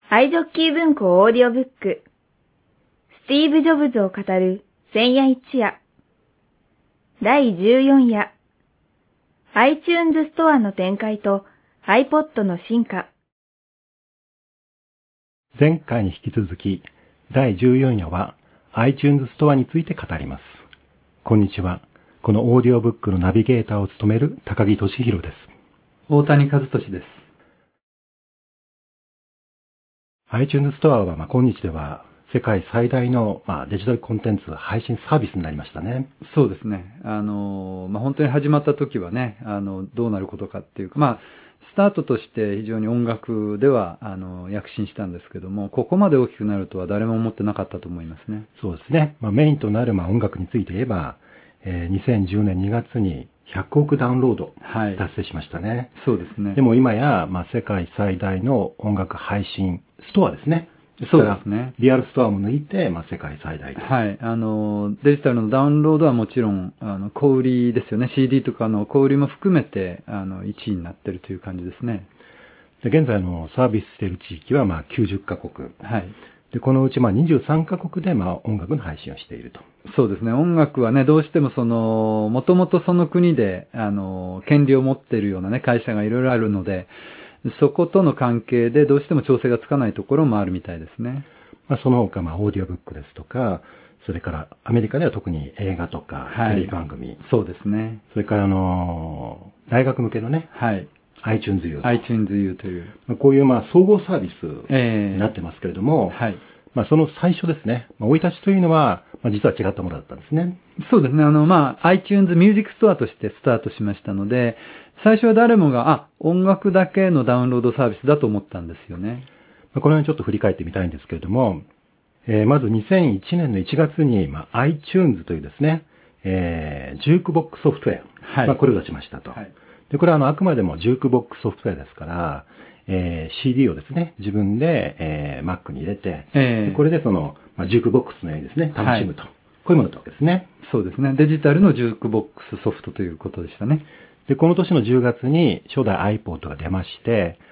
アイジョッキー文庫オーディオブックスティーブ・ジョブズを語る千夜一夜第14夜 iTunes ストアの展開と iPod の進化。 前回に引き続き第14夜は iTunes ストアについて語ります。こんにちは。このオーディオブックのナビゲーターを務める高木俊弘です。 大谷和俊です。 iTunes ストアは今日では世界最大のデジタルコンテンツ配信サービスになりましたね。 そうですね。本当に始まった時はね、どうなることかっていうか、スタートとして非常に音楽では躍進したんですけども、ここまで大きくなるとは誰も思ってなかったと思いますね。 そうですね。メインとなる音楽について言えば、2010年2月に100億ダウンロード達成しましたね。 そうですね。 でも今や、世界最大の音楽配信ストアですね。 そうですね。 リアルストアも抜いて、世界最大と。 はい。デジタルのダウンロードはもちろん、小売りですよね。CD とかの小売りも含めて、1位になっているという感じですね。 で現在のサービスしている地域は、90カ国。 はい。 で、このうち23カ国で、音楽の配信をしていると。 そうですね。音楽はね、どうしてももともとその国で、権利を持っているようなね、会社がいろいろあるので、そことの関係でどうしても調整がつかないところもあるみたいですね。 その他、オーディオブックですとか、それからアメリカでは特に映画とか、テレビ番組。 そうですね。 それから大学向けのね、 はい。 iTunes U。 iTunes U という。 こういう総合サービスになってますけれども、 はい。 その最初ですね、生い立ちというのは、実は違ったものだったんですね。 そうですね。iTunes Music Store としてスタートしましたので、最初は誰もが、音楽だけのダウンロードサービスだと思ったんですよね。 このようにちょっと振り返ってみたいんですけれども、まず2001年の1月に、iTunes というですね、ジュークボックスソフトウェア、これを出しましたと。はい、で、これはあくまでもジュークボックスソフトウェアですから、CD をですね、自分で、Mac に入れて、これでジュークボックスのようにですね、楽しむと。こういうものだったわけですね。 そうですね。デジタルのジュークボックスソフトということでしたね。 で、この年の10月に初代 iPod が出まして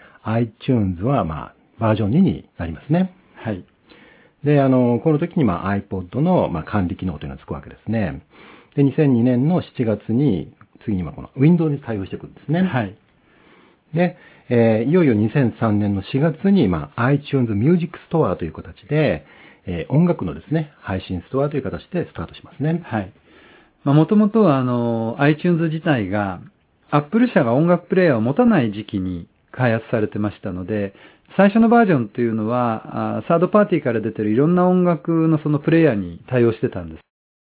、iTunes はバージョン2になりますね。 はい。 で、この時にiPod の管理機能というのがつくわけですね。で、2002年の7月に、次にこの Windows に対応していくんですね。 はい。 で、いよいよ2003年の4月に、iTunes Music Store という形で、音楽のですね、配信ストアという形でスタートしますね。 はい。もともとはiTunes 自体が、Apple 社が音楽プレイヤーを持たない時期に開発されてましたので、最初のバージョンというのは、サードパーティーから出てるいろんな音楽のそのプレイヤーに対応してたんです。